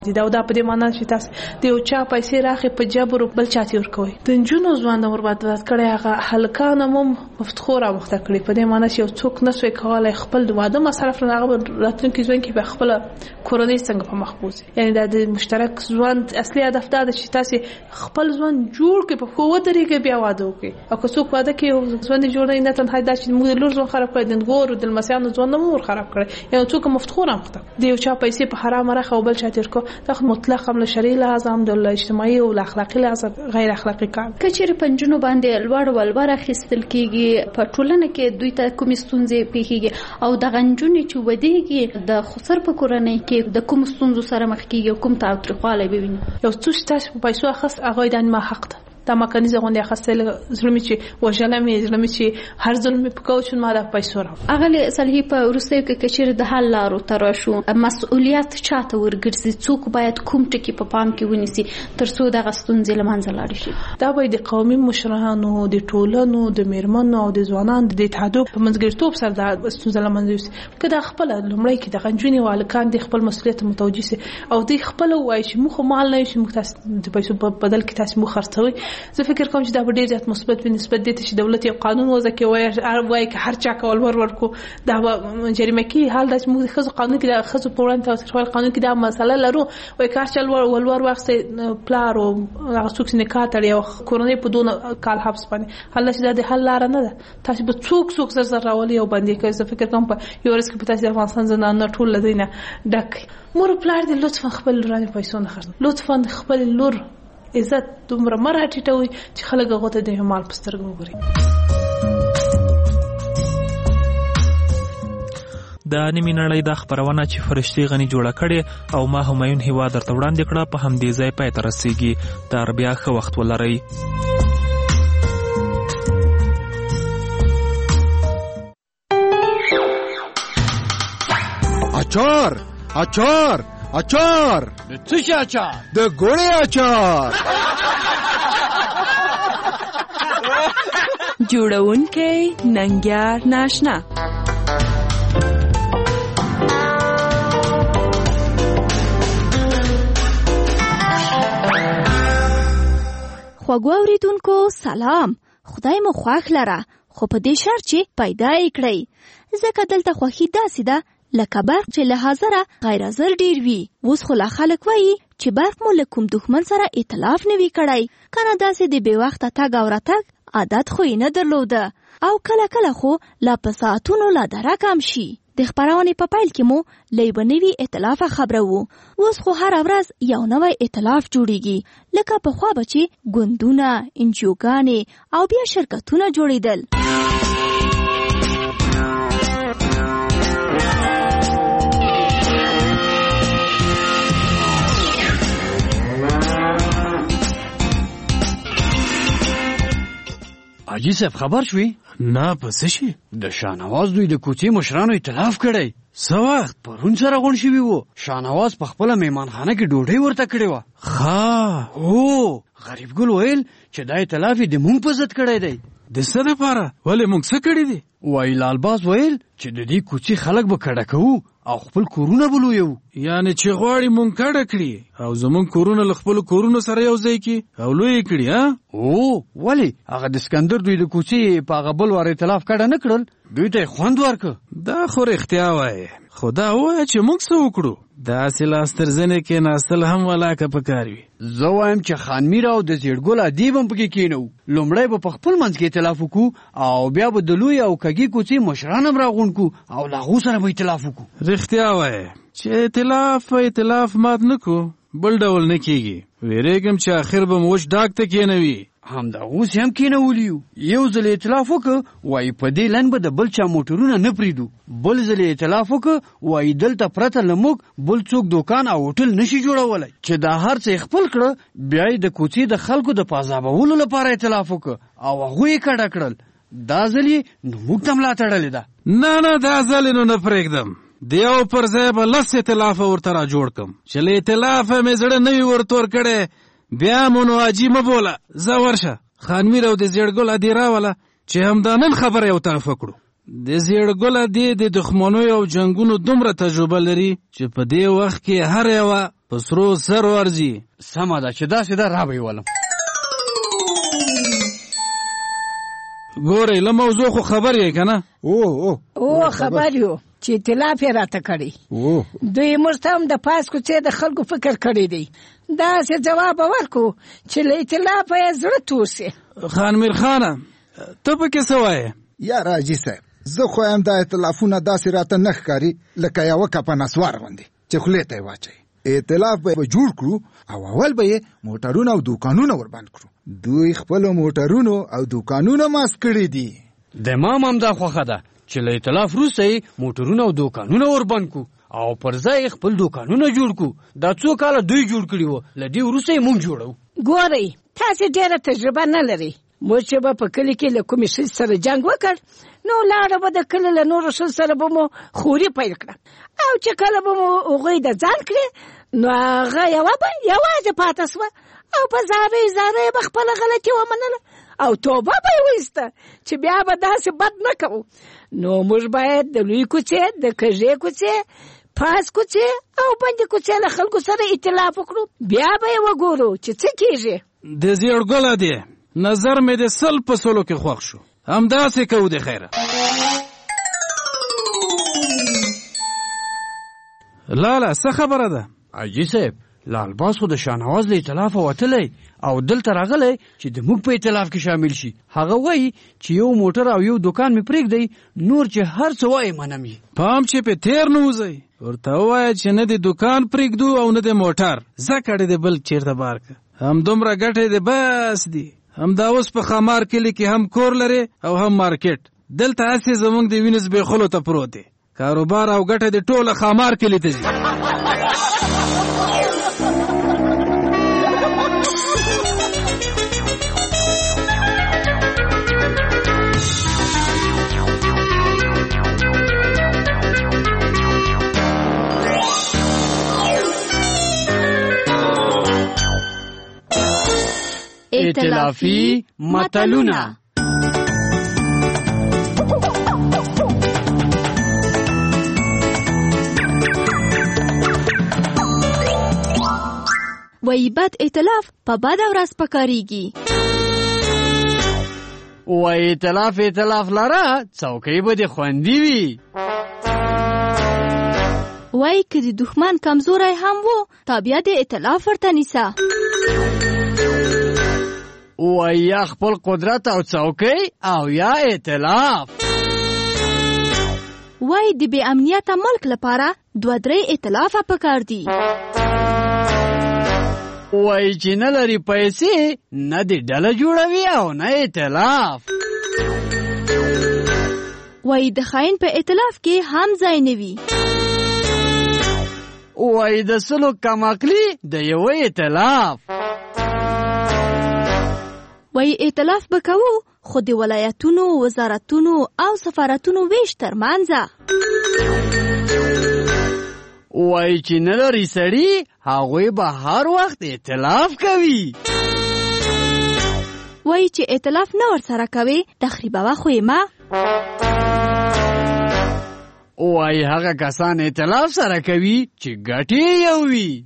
دا په دې معنی چې تاسو د یو چا پیسې راخې په جبر بل چاته ورکوي. د نجونو ځوان برباد کړي هغه هلکان هم مفتخوره مخته کړي په دې معنی چې یو څوک نسوي کولای خپل د واده مصرف نه هغه راتلونکي ځوان کې په خپل کورنۍ څنګه په محفوظ یعنی د مشترک ځوان اصلي هدف دا دی چې تاسو خپل ځوان جوړ کې په خو طریقې بیا واده وکړي او که څوک واده کوي ځوان جوړ نه تنها دا چې موږ لور ځوان خراب کړي د غور د مسیانو ځوان نه مور خراب کړي یو څوک مفتخوره مخته دی یو چا پیسې په حرام راخه او بل چاته ورکو دا مطلق هم له شرعي لحاظ هم د اجتماعي او اخلاقي لحاظ غیر اخلاقي کار. کچېرې پنځونو باندې لوړ ولور اخیستل کیږي په ټولنه کې دوی ته کوم ستونزې پیښیږي او د غنجونې چې ودیږي د خسر په کورنۍ کې د کوم ستونزو سره مخ کیږي کوم تاوتریخوالی به ویني. یو څه تاسو په پیسو اخیست هغه د ما حق ده دا مکانیزم غونډه خاصه زلمی چې وجلمي زلمی چې هر ظلم په کوچن ما د پیسو را اغه صالحي په ورسته کې کچېر د حل لارو تر شو مسؤلیت چاته ورګرځي څوک باید کوم ټکی په پام کې ونیسي ترڅو د غستونځ لمنځه لاړ شي. دا باید د قومي مشرانو د ټولنو د میرمنو او د ځوانانو د اتحادو په منځګړیتوب سره د غستونځ لمنځه یوسي کله خپل لمړی کې د غنجونی والکان د خپل مسؤلیت متوجي سي او د خپل وای چې مخ مال نه شي مختص د پیسو په بدل کې تاسو مخ خرڅوي. زه فکر کوم چې دا ډېر زیات مثبت په نسبت دي چې دولت یو قانون وضع کوي وای که هر چا کول ورکو دا جریمه کې حال د موږ خزو قانون کې د خزو په وړاندې تاسو قانون کې دا مسله لرو وای کار چل ولور وخت پلار او څوک نکاح تړي او کورنۍ په دون کال حبس باندې حل چې د حل لار نه ده تاسو به څوک زر راولي او باندې کوي. زه فکر کوم په یو ورځ کې په تاسو د افغانستان زنانه ټول لدینه ډک مور پلار دې لطفا خپل لورانه پیسې نه خرڅ لطفا خپل لور عزت دومره مراتټوي چې خلک هغه ته د مال پسترګو وګوري. د نیمې نړۍ د خبرونه چې فرشتي غني جوړه کړي او ما همایون هوا درته وړاندې کړه په همدې ځای پای ته رسیږي. تر بیا ښه وخت ولرئ. اچار د څه شي اچار؟ د ګوړې اچار. جوړونکی ننګیار ناشنا. خوږو اوریدونکو سلام. خدای مو خوښ لره خو په دې شرط چې پیدا یې کړئ ځکه دلته خوښي داسې ده لکه برق چې له حاضره غیر حاضر ډیر وي. اوس خو لا خلک وایي چې برق مو له کوم دښمن سره ائتلاف نه وي کړی کنه داسې د بې وخته تګ او راتګ عادت خو یې نه درلوده او کله خو لا په ساعتونو لا درک هم شي. د خبرونې په پیل کې مو له یوه نوي ائتلاف خبره وو. اوس خو هره ورځ یو نوی ائتلاف جوړیږي لکه پخوا به چې ګوندونه انجیوګانې او بیا شرکتونه جوړېدل. حاجی صاحب خبر شوي؟ نه پس شي د شاهنواز دوی د کوڅې مشرانو ائتلاف کړی. څه وخت؟ پرون سره غونډ شوي وو. شاهنواز په خپله میهمانخانه کې ډوډۍ ورته کړې وه. ښه هو غریب ګل ویل چې دا ائتلاف یې د مونږ په ضد کړی دی. د څه دپاره؟ ولې مونږ څه کړي دي؟ وایي لالباز ویل چې د دې کوڅې خلک به کډه کوو او خپل کورونه به لویو. یعنې چې غواړي مونږ کډه کړي او زمونږ کورونه له خپلو کورونو سره یو ځای کړي او لوی کړي. ولې هغه د اسکندر دوی د کوڅې په هغه بل وار ائتلاف کډه نه کړل دوی ته یې خوند ورکړ. دا خو رښتیا وایي خو دا ووایه چې مونږ څه وکړو. داسې لاس تر زنې کې ناستل هم ولاکه پکار وي. زه وایم چې خان میر او د زیړګل ادیب هم پکې کېنو. لومړی به په خپل منځ کې ائتلاف وکړو او بیا به د لوی او کږې کوڅې مشران هم راغونډ کړو او له هغو سره به ائتلاف وکړو. رښتیا وایي چې ائتلاف مات نه کړو بل ډول نه کېږي. ویرېږم چې آخر به مو وچ ډاک ته کېنوي. همدغوس هم کېنولي یو ځل ائتلاف وکړه وایي په دې لن به د بل چا موټرونه نه پرېږدو. بل ځل ائتلاف وکړه وایي دلته پرته له موږ بل څوک دوکان او هوټل نشي جوړولی. چې دا هر څه خپل کړه بیا یې د کوڅې د خلکو د پازابولو لپاره ائتلاف وکړه او هغوی یې کډه کړل. دا ځل یې نو موږ ته ملا تړلې ده. نه دا ځل یې نو نه پرېږدم. د یو پر ځای به لس ائتلافه ورته را جوړ کړم چې له ائتلافه مې زړه نه وي ورته ورکړی بیا مو نو حاجي مه بوله. ځه ورشه خان میر او د زیړګل ادې راوله چې همدا نن خبره یو طرف وکړو. د زیړګل ادې د دښمنیو او جنګونو دومره تجربه لري چې په دې وخت کې هر یوه په سرو سرو ارځي. سمه ده چې داسې ده را به یې ولم. ګورئ له موضوع خو خبر یې که نه؟ او خبر یو چې اطلاف یې راته کړی. دوی موږ ته هم د پاس کوڅې د خلکو فکر کړی دی. داسې جواب ورکړو چې له اطلافه یې زړه تور سي. خان میر خانه ته پکې څه وایې؟ یا راجي صاحب زه خو یم دا اطلافونه داسې راته نه ښکاري لکه یوه کپه نسوار غوندې چې خولې ته یې واچوي. اطلاف به جوړ کړو او اول به یې موټرونه او دوکانونه وربند کړو. دوی خپلو موټرونو او دوکانونه ماسک کړي دي. د ما هم دا خوښه ده چې له اطلاف وروسته یې موټرونه او دوکانونه وربند کړو او پر ځای خپل دوکانونه جوړ کړو. دا څو کاله دوی جوړ کړي وو، له دې وروسته یې موږ جوړو. ګورئ تاسې ډېره تجربه نه لرئ. موږ چې به په کلي کې له کومې ښځې سره جنګ وکړ نو لاړه به د کلي له نورو ښځو سره به مو خوري پیل کړه او چې کله به مو هغوی د ځان کړې نو هغه یوه به یوازې پاته سوه او په زاره یې به خپله غلطي ومنله او توبه به یې وایسته چې بیا به داسې بد نه کوو. نو موږ باید د لوی کوڅې د کږې کوڅې پاس کوڅې او بندې کوڅې له خلکو سره اطلاف وکړو. بیا به یې وګورو چې څه کېږي. د زیړ ګله دی نظر مې د 100 په 100 کې خوښ شو. همداسې کوو د خیره. لاله څه خبره ده؟ حاجي صاحب لالباس خو د شاهنواز له اطلاف وتلی او دلته راغلی چې د موږ په اطلاف کې شامل شي. هغه وایي چې یو موټر او یو دوکان مې پرېږدی، نور چې هر څه وایي منم یې. پام چې په تیر نه وځئ. ورته ووایه چې نه د دوکان پرېږدو او نه د موټر، ځه کړې د بل چېرته بار که. همدومره ګټې د بس دي. همدا اوس په خامار کلي کې هم کور لري او هم مارکیټ. دلته هسې زموږ د وینې زبېښلو ته پروت دی. کاروبار او ګټه د ټوله خامار کلي ته ځي. ائتلافي متلونه. وای بد ائتلاف په بد ورځ پکاريږي. وای ائتلاف لره څوکۍ به د خوندي وي. وای که د دښمن کمزوری هم وو تابع د ائتلاف ورته نیسه. وای یا خپل قدرت او څوکۍ او یا ائتلاف. وای د بې امنیته ملک لپاره 2-3 ائتلاف پکار دي. وای چې نه لري پیسې نه د ډله جوړوي او نه ائتلاف. وای د خاین په ائتلاف کې هم ځای نه وي. وای د سلو کم عقلي د یو ائتلاف. وای ائتلاف به کوو خو د ولایتونو، وزارتونو او سفارتونو ویش ترمنځه. وای چې نه لري سړي هغوی به هر وخت ائتلاف کوي. وای چې ائتلاف نه ورسره کوي تخریبوه خو یې ما. وای هغه کسان ائتلاف سره کوي چې ګټې یو وي.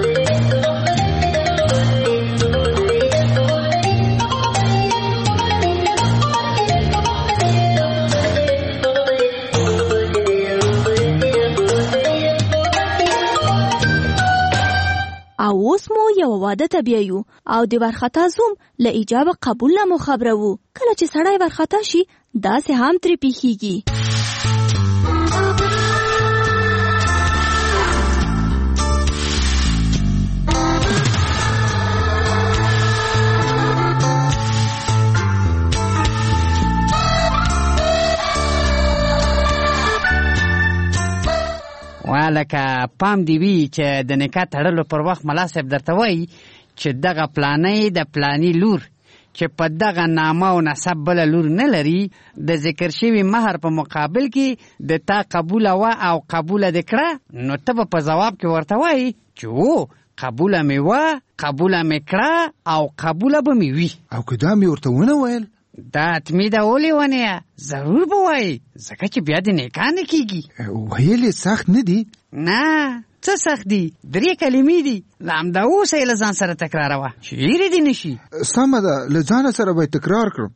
او اوس مو یو واده ته بیایو او د ورخطا زوم له ایجاب قبول نه مو خبرو. کله چې سړی ورخطا شي داسې هم ترې پیښیږي. لکه پام دی وی چې د نکاح تړلو پر وخت ملا صاحب درته وایي چې دغه پلانې د پلانی لور چې په دغه نامه او نسب بله لور نه لري د ذکر شوي مهر په مقابل کې د تا قبوله وه او قبوله دې کړه، نو ته به په ځواب کې ورته وایي چې او قبوله مې وه، قبوله مې کړه او قبوله به مې وي. او که دا مې ورته ونه ویل دا اتمی ده ولې ونه ضرور به وایي ځکه چې بیا د نکاح نه کېږي. ویل یې سخت نه دي نه څه سخت دي 3 کلمې دي همدا اوس یې له ځان سره تکراروه چې هېرې دې نه شي. سمه ده له ځانه سره به یې تکرار کړم.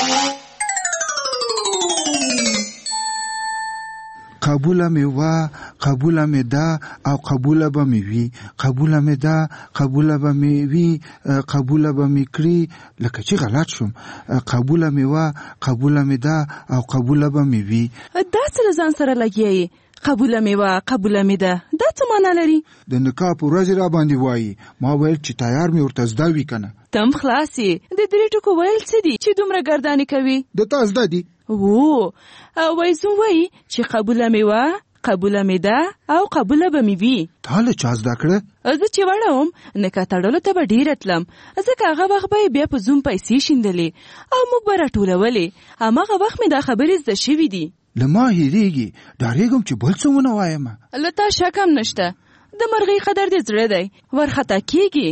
قبوله مې وه قبوله مې ده او قبوله به مې وي، قبوله مې ده قبوله به مې وي، قبوله به مې کړي. لکه چې غلط شوم. قبوله مې وه قبوله مې ده او قبوله به مې وي. دا څه له ځان سره لګیایې؟ قبوله مې وه قبوله مې ده دا څه معنا لري؟ د نکاح په ورځې را باندې وایي. ما ویل چې تیار مې ورته زده وي که نه. تم خلاص یې. د 3 ټکو ویل څه دي چې دومره ګردانې کوي؟ د تا زده دي. وایزون وایي چې قبوله مې وه قبوله مې ده او قبوله به مې وي. تا له چا زده کړه؟ زه چې وړه وم نکاح تړلو ته به ډېره تلم، ځکه هغه وخت به یې بیا په زوم پیسې شیندلې او موږ به راټولولې. هماغه وخت مې دا خبرې زده شوي دي. له ما هېرېږي، ډارېږم چې بل څه ونه وایم. له تا شک هم نشته، د مرغۍ قدر دې زړه دی ورخطا کېږي.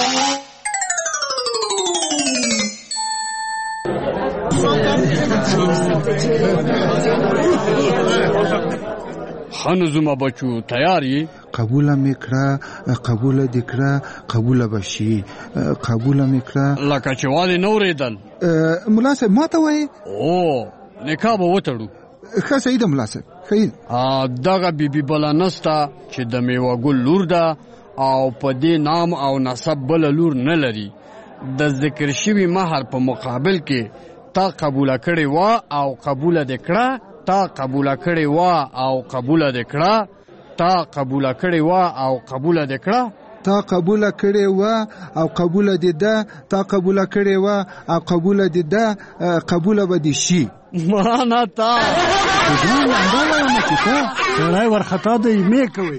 خانو زما بچو تیار یې؟ قبوله مې کړه قبوله دې کړه قبوله به شي، قبوله مې کړه. لکه چې والې نه اورېدل. ملا صاحب ما ته وایې؟ نکاح به وتړو. ښه صحیح ده ملا صاحب صحیح. دغه بیبي بله نسته چې د میوه ګل لور ده او په دې نام او نسب بله لور نه لري. د ذکر شوي مهر په مقابل کې تا قبوله کړې وه او قبوله دې کړه، تا قبوله کړې وه او قبوله دې کړه، تا قبوله کړې وه او قبوله دې کړه، تا قبوله کړې وه او قبوله دې ده، تا قبوله کړې وه او قبوله دې ده، قبوله به دې شي. مانا تا ځان انداله یم چې تا سړی ورخطا دی مې کوي.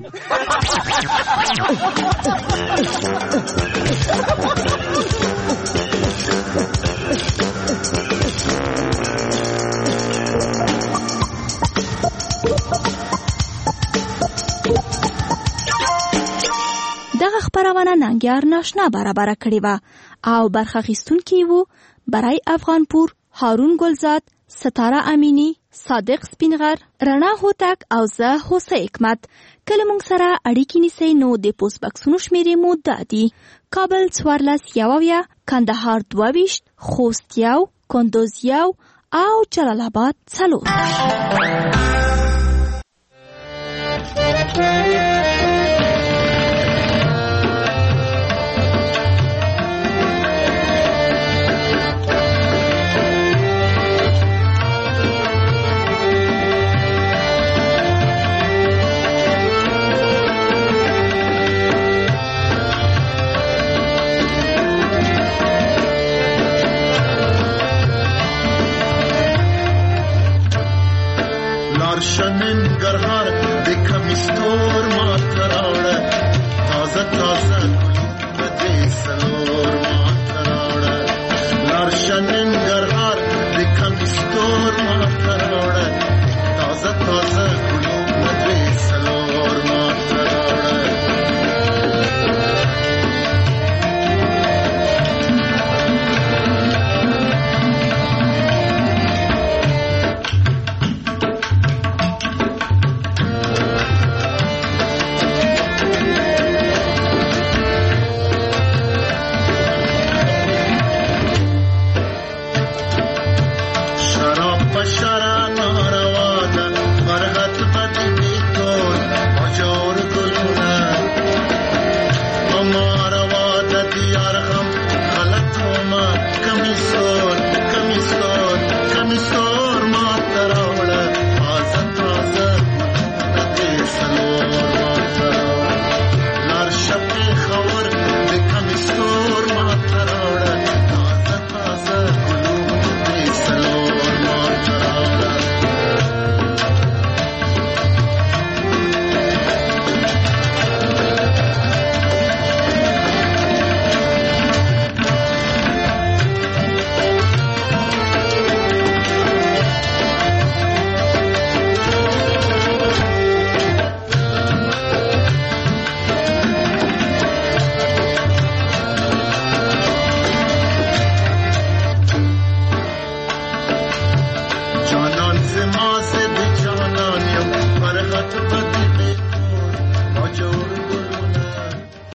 دغه خپرونه ننګیار ناشنا برابره کړې وه او برخه اخیستونکي وو برای افغانپور هارون ګلزاد، ستاره امینی، صادق سپینغر، رڼا هوتک او زه هوسه حکمت. کله موږ سره اړیکې نیسئ نو د پوسټ بکسونو شمیرې مو دا دي: کابل 14 کندهار 22 خوست 1 کندوز 1 او جلال آباد 4. ننګرهار د کمیستور ماته راوړه، تازه تازه ګلونه دې سلور ماته راوړه. لاړشه ننګرهار د کمیستور ماته راوړه، تازه تازه ګلونه دې سلور ماته راوړه. So